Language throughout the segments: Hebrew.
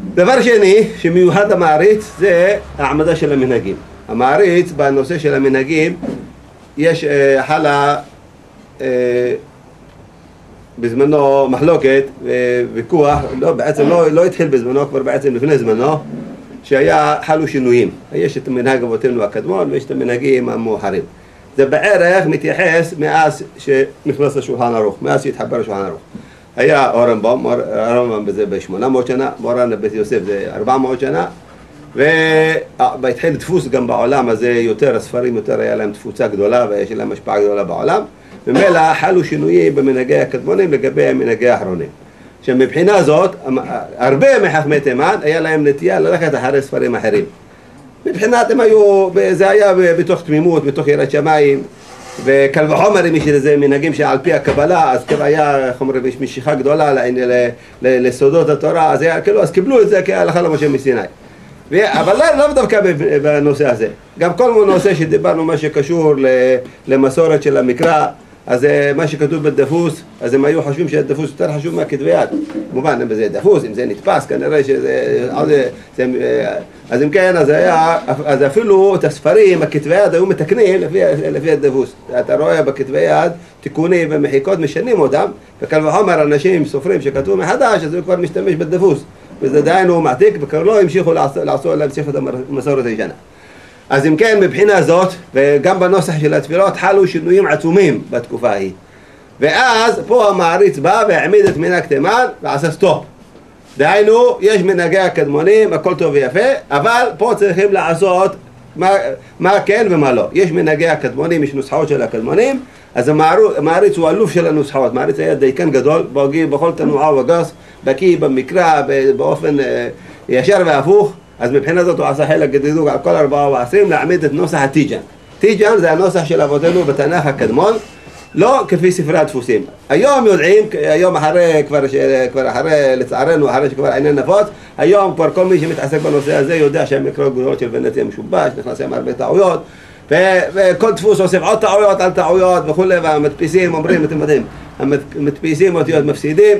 דבר שני שמיוחד המעריץ זה העמדה של המנהגים. המעריץ בנושא של המנהגים יש חלה בזמנו מחלוקת וויכוח, בעצם לא התחיל בזמנו, כבר בעצם לפני זמנו, שהיה חלו שינויים. יש את המנהג אבותינו הקדמון ויש את המנהגים המאוחרים. זה בערך מתייחס מאז שנכנס לשולחן ערוך, מאז שהתחבר לשולחן ערוך. היה הרמב"ם בזה ב-800 שנה, מורן בית יוסף זה 400 שנה, והתחיל דפוס גם בעולם הזה יותר, הספרים יותר היה להם תפוצה גדולה ויש להם השפעה גדולה בעולם, ומילא חלו שינויים במנהגי הקדמונים לגבי המנהגי האחרונים. שמבחינה זאת, הרבה מחכמי תימן היה להם נטייה ללכת אחרי ספרים אחרים. מבחינת הם היו, זה היה בתוך תמימות, בתוך יראת שמיים, וקל וחומר אם יש לזה מנהגים שעל פי הקבלה, אז היה חומר יש משיכה גדולה לסודות התורה, אז קיבלו את זה כהלכה למשה מסיני. אבל לא דווקא בנושא הזה. גם כל נושא שדיברנו מה שקשור למסורת של המקרא, אז מה שכתוב בדפוס, אז הם היו חושבים שהדפוס יותר חשוב מהכתבי יד. כמובן, אם זה דפוס, אם זה נתפס, כנראה שזה... אז אם כן, אז אפילו את הספרים, הכתבי יד היו מתקנים לפי הדפוס. אתה רואה בכתבי יד תיקונים ומחיקות משנים אותם, וקל וחומר אנשים סופרים שכתבו מחדש, אז הוא כבר משתמש בדפוס. וזה דיינו הוא מעתיק, וכבר לא המשיכו להמשיך את המסורת הישנה. אז אם כן, מבחינה זאת, וגם בנוסח של התפילות, חלו שינויים עצומים בתקופה ההיא. ואז פה המעריץ בא והעמיד את מנהג תימן ועשה סטופ. דהיינו, יש מנהגי הקדמונים, הכל טוב ויפה, אבל פה צריכים לעשות מה כן ומה לא. יש מנהגי הקדמונים, יש נוסחאות של הקדמונים, אז המעריץ הוא אלוף של הנוסחאות. מעריץ היה דייקן גדול, בכל תנועה וגס, בקיא במקרא, באופן ישר והפוך. אז מבחינה זאת הוא עשה חלק גדול על כל 24 להעמיד את נוסח הטיג'ן. טיג'ן זה הנוסח של אבותינו בתנ"ך הקדמון, לא כפי ספרי הדפוסים. היום יודעים, היום אחרי, כבר אחרי, לצערנו, אחרי שכבר עניין נפוץ, היום כבר כל מי שמתעסק בנושא הזה יודע שהמקרא גדולות של ונציה משובש, נכנס עם הרבה טעויות, וכל דפוס עושה עוד טעויות על טעויות וכו', והמדפיסים אומרים, אתם יודעים, המדפיסים אותיות מפסידים.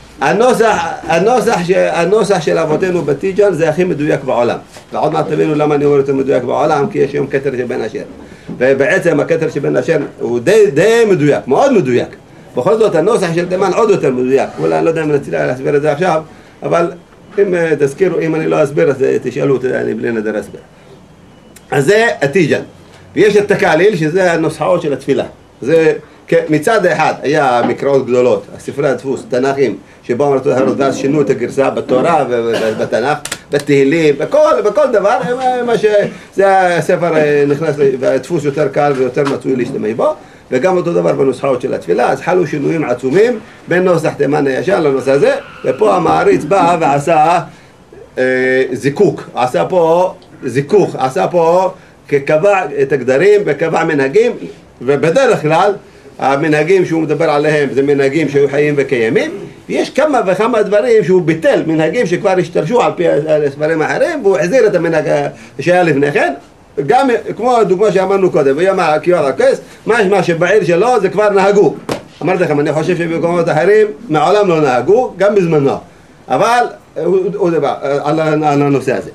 הנוסח של אבותינו בטיג'ן זה הכי מדויק בעולם. ועוד מעט תבינו למה אני אומר יותר מדויק בעולם, כי יש היום כתר שבן אשר. ובעצם הכתר שבן אשר הוא די מדויק, מאוד מדויק. בכל זאת הנוסח של תימן עוד יותר מדויק. אולי אני לא יודע אם נצליח להסביר את זה עכשיו, אבל אם תזכירו, אם אני לא אסביר, אז תשאלו אותי, אני בלי נדר אסביר. אז זה הטיג'ן. ויש את תקליל, שזה הנוסחאות של התפילה. זה מצד אחד היה מקראות גדולות, ספרי הדפוס, תנ"כים, שבאו מרתו להראות ואז שינו את הגרסה בתורה ובתנ"ך, בתהילים, בכל דבר, זה הספר נכנס, והדפוס יותר קל ויותר מצוי להשתמש בו, וגם אותו דבר בנוסחאות של התפילה, אז חלו שינויים עצומים בין נוסח תימן הישן לנוסח הזה, ופה המעריץ בא ועשה זיקוק, עשה פה קבע את הגדרים וקבע מנהגים, ובדרך כלל המנהגים שהוא מדבר עליהם זה מנהגים שהיו חיים וקיימים, ויש כמה וכמה דברים שהוא ביטל, מנהגים שכבר השתרשו על פי הספרים האחרים, והוא החזיר את המנהג שהיה לפני כן, גם כמו הדוגמה שאמרנו קודם, ויום הכיור הכס, מה שבעיר שלו זה כבר נהגו. אמרתי לכם, אני חושב שבמקומות אחרים מעולם לא נהגו, גם בזמנו, אבל הוא דבר על הנושא הזה.